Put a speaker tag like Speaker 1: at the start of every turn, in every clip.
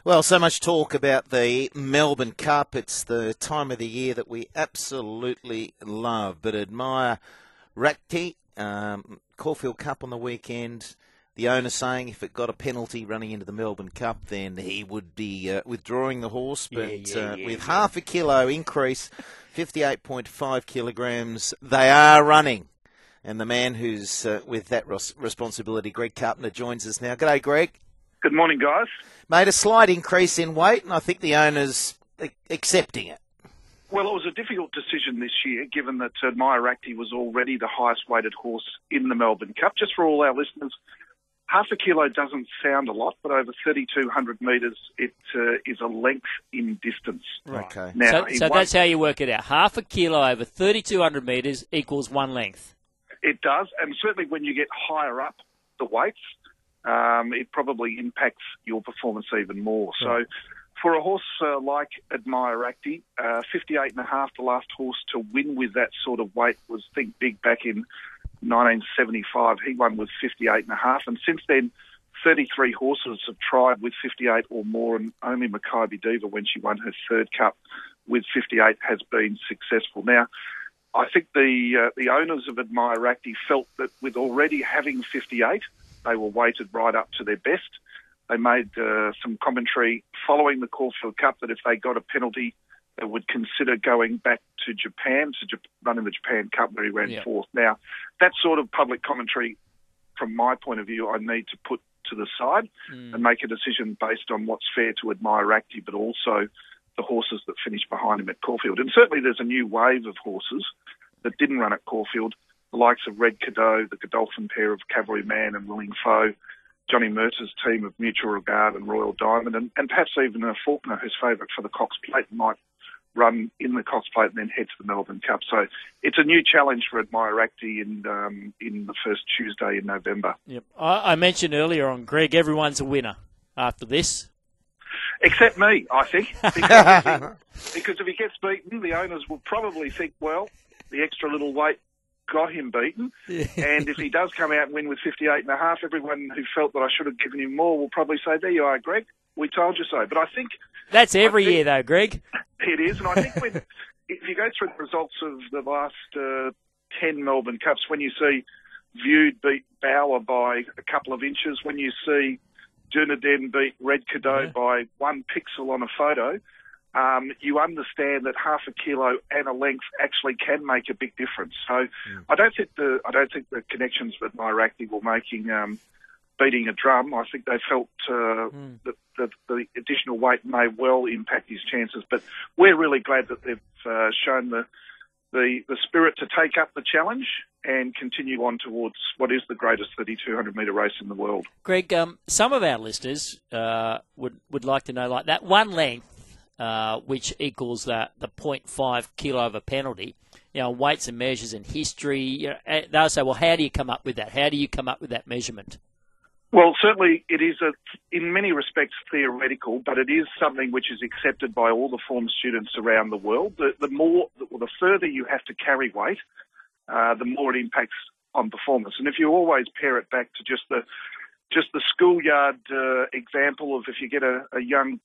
Speaker 1: Well, so much talk about the Melbourne Cup. It's the time of the year that we absolutely love. But admire Rakti, Caulfield Cup on the weekend. The owner saying if it got a penalty running into the Melbourne Cup, then he would be withdrawing the horse. But with half a kilo increase, 58.5 kilograms, they are running. And the man who's with that responsibility, Greg Carpenter, joins us now. G'day, Greg.
Speaker 2: Good morning, guys.
Speaker 1: Made a slight increase in weight, and I think the owner's accepting it.
Speaker 2: Well, it was a difficult decision this year, given that Admire Rakti was already the highest-weighted horse in the Melbourne Cup. Just for all our listeners, half a kilo doesn't sound a lot, but over 3,200 metres, it is a length in distance.
Speaker 1: Right. Okay.
Speaker 3: Now, so that's how you work it out. Half a kilo over 3,200 metres equals one length.
Speaker 2: It does, and certainly when you get higher up the weights, it probably impacts your performance even more.
Speaker 1: Right.
Speaker 2: So for a horse like Admire Rakti, 58.5, the last horse to win with that sort of weight was Think Big back in 1975. He won with 58.5, and since then 33 horses have tried with 58 or more, and only Maccabi Diva, when she won her third cup with 58, has been successful. Now, I think the owners of Admire Rakti felt that with already having 58, they were weighted right up to their best. They made some commentary following the Caulfield Cup that if they got a penalty, they would consider going back to Japan, running the Japan Cup where he ran fourth. Now, that sort of public commentary, from my point of view, I need to put to the side and make a decision based on what's fair to Admire Rakti, but also the horses that finished behind him at Caulfield. And certainly there's a new wave of horses that didn't run at Caulfield, the likes of Red Cadeau, the Godolphin pair of Cavalryman and Willing Foe, Johnny Mercer's team of Mutual Regard and Royal Diamond, and perhaps even Faulkner, who's favourite for the Cox Plate, might run in the Cox Plate and then head to the Melbourne Cup. So it's a new challenge for Admire Rakti in the first Tuesday in November.
Speaker 3: Yep. I mentioned earlier on, Greg, everyone's a winner after this.
Speaker 2: Except me, I think. Because if he gets beaten, the owners will probably think, well, the extra little weight got him beaten. And if he does come out and win with 58.5, everyone who felt that I should have given him more will probably say, there you are, Greg, we told you so. But I think...
Speaker 3: That's every year, though, Greg.
Speaker 2: It is, and I think if you go through the results of the last 10 Melbourne Cups, when you see Viewed beat Bauer by a couple of inches, when you see Dunedin beat Red Cadeau by 1 pixel on a photo, you understand that half a kilo and a length actually can make a big difference. So I don't think the connections that Admire Rakti were making beating a drum. I think they felt that the additional weight may well impact his chances. But we're really glad that they've shown the spirit to take up the challenge and continue on towards what is the greatest 3,200 metre race in the world.
Speaker 3: Greg, some of our listeners would like to know, like that one length, which equals the 0.5 kilo of a penalty, weights and measures and history. They'll say, well, how do you come up with that? How do you come up with that measurement?
Speaker 2: Well, certainly it is, in many respects, theoretical, but it is something which is accepted by all the form students around the world. The further you have to carry weight, the more it impacts on performance. And if you always pair it back to just the schoolyard example of if you get a young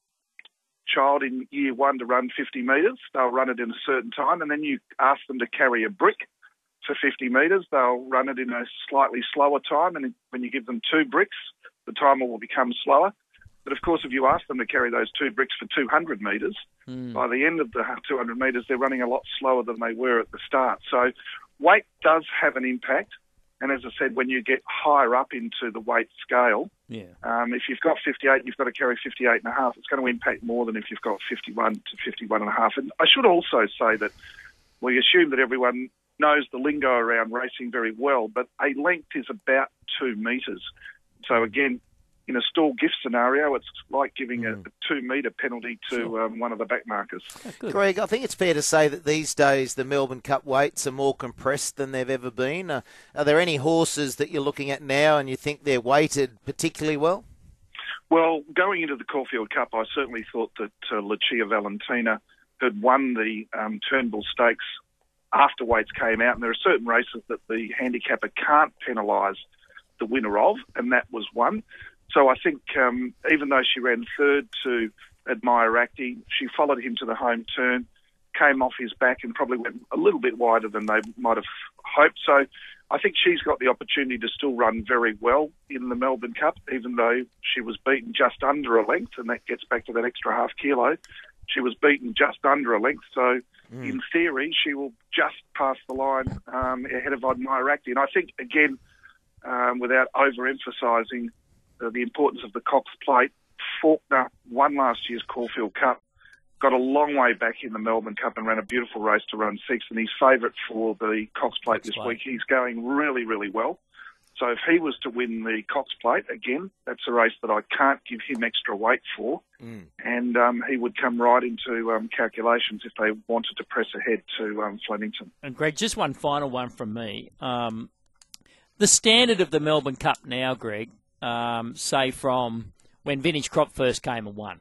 Speaker 2: child in year one to run 50 metres, they'll run it in a certain time, and then you ask them to carry a brick for 50 metres, they'll run it in a slightly slower time, and when you give them 2 bricks, the timer will become slower. But of course, if you ask them to carry those 2 bricks for 200 metres, by the end of the 200 metres, they're running a lot slower than they were at the start. So weight does have an impact, and as I said, when you get higher up into the weight scale, if you've got 58, you've got to carry 58.5, it's going to impact more than if you've got 51 to 51.5. And I should also say that we assume that everyone knows the lingo around racing very well, but a length is about 2 metres. So again, in a stall gift scenario, it's like giving a 2-metre penalty to one of the backmarkers.
Speaker 1: Greg, I think it's fair to say that these days the Melbourne Cup weights are more compressed than they've ever been. Are there any horses that you're looking at now and you think they're weighted particularly well?
Speaker 2: Well, going into the Caulfield Cup, I certainly thought that Lucia Valentina had won the Turnbull Stakes after weights came out, and there are certain races that the handicapper can't penalise the winner of, and that was one. So I think even though she ran third to Admire Racti, she followed him to the home turn, came off his back and probably went a little bit wider than they might have hoped. So I think she's got the opportunity to still run very well in the Melbourne Cup, even though she was beaten just under a length, and that gets back to that extra half kilo. She was beaten just under a length, so in theory she will just pass the line ahead of Admire Racti. And I think, again, without overemphasising the importance of the Cox Plate, Faulkner won last year's Caulfield Cup, got a long way back in the Melbourne Cup and ran a beautiful race to run sixth, and he's favourite for the Cox Plate this week. He's going really, really well. So if he was to win the Cox Plate, again, that's a race that I can't give him extra weight for, and he would come right into calculations if they wanted to press ahead to Flemington.
Speaker 3: And Greg, just one final one from me. The standard of the Melbourne Cup now, Greg, say from when Vintage Crop first came and won,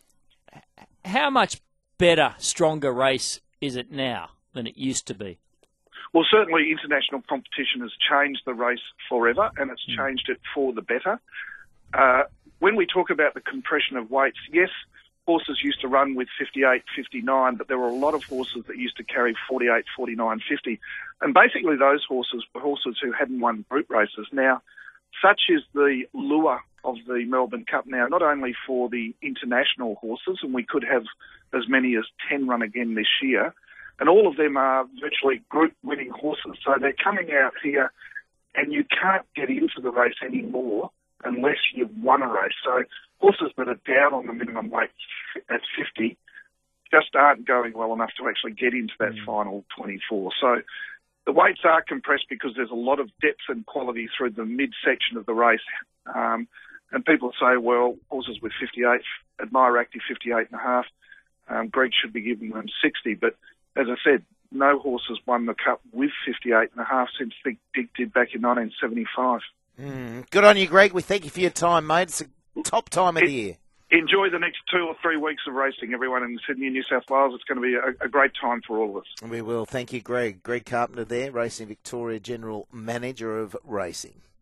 Speaker 3: how much better, stronger race is it now than it used to be?
Speaker 2: Well, certainly international competition has changed the race forever, and it's changed it for the better. When we talk about the compression of weights, yes, horses used to run with 58, 59, but there were a lot of horses that used to carry 48, 49, 50. And basically those horses were horses who hadn't won group races. Now, such is the lure of the Melbourne Cup now, not only for the international horses, and we could have as many as 10 run again this year, and all of them are virtually group-winning horses. So they're coming out here, and you can't get into the race anymore unless you've won a race. So horses that are down on the minimum weight at 50 just aren't going well enough to actually get into that final 24. So the weights are compressed because there's a lot of depth and quality through the midsection of the race. And people say, well, horses with 58, Admire Racti 58.5, Greg should be giving them 60. But as I said, no horse has won the Cup with 58.5 since Think Big did back in 1975.
Speaker 1: Good on you, Greg. We thank you for your time, mate. It's a top time of the year.
Speaker 2: Enjoy the next 2 or 3 weeks of racing, everyone in Sydney and New South Wales. It's going to be a great time for all of us.
Speaker 1: We will. Thank you, Greg. Greg Carpenter there, Racing Victoria General Manager of Racing.